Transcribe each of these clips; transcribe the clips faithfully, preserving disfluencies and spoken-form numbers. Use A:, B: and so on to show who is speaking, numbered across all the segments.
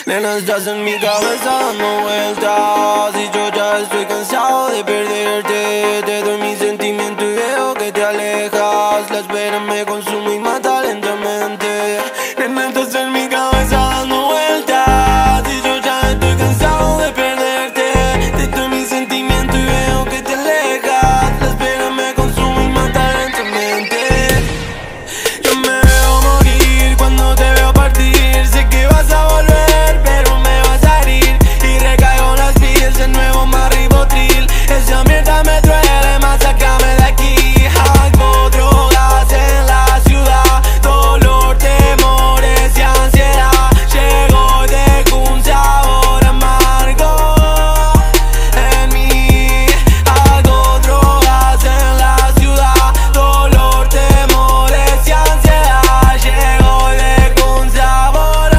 A: Nena, estás en mi cabeza dando vueltas y yo ya estoy cansado de perderte. Te doy mi sentimiento y veo que te alejas. La espera me consume y mata lentamente. Nena, estás en mi cabeza dando vueltas y yo ya estoy cansado de perderte. Te doy mi sentimiento y veo que te alejas. La espera me consume y mata lentamente. Yo me veo morir cuando te veo partir. Sé que vas a volver, pero me vas a herir. Y recaigo las pillas de nuevo más ribotril. Esa mierda me duele más, sácame de aquí. Hago drogas en la ciudad, dolor, temores y ansiedad. Llego y dejo un sabor amargo en mí. Hago drogas en la ciudad, dolor, temores y ansiedad. Llego y dejo un sabor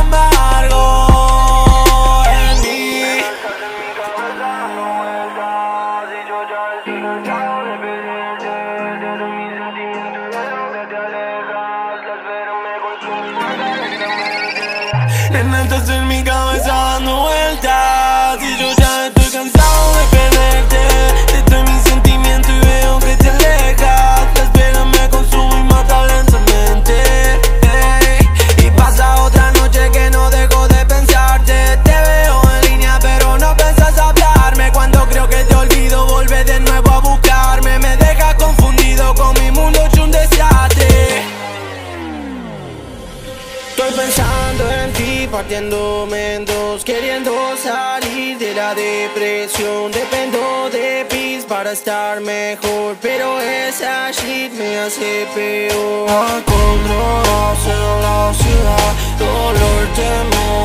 A: amargo en mí. Nena, estás en mi cabeza dando vueltas y yo ya estoy cansado de perderte. Te doy mi sentimiento y veo que te alejas. La espera me consume y mata lentamente. Ey, y pasa otra noche que no dejo de pensarte. Te veo en línea pero no pensás hablarme. Cuando creo que te olvido vuelve de nuevo a buscarme. Me deja confundido con mi mundo hecho un desastre. Estoy pensando en ti, partiéndome en dos, queriendo salir de la depresión. Dependo de pis para estar mejor, pero esa shit me hace peor. Hago drogas en la ciudad, dolor, temor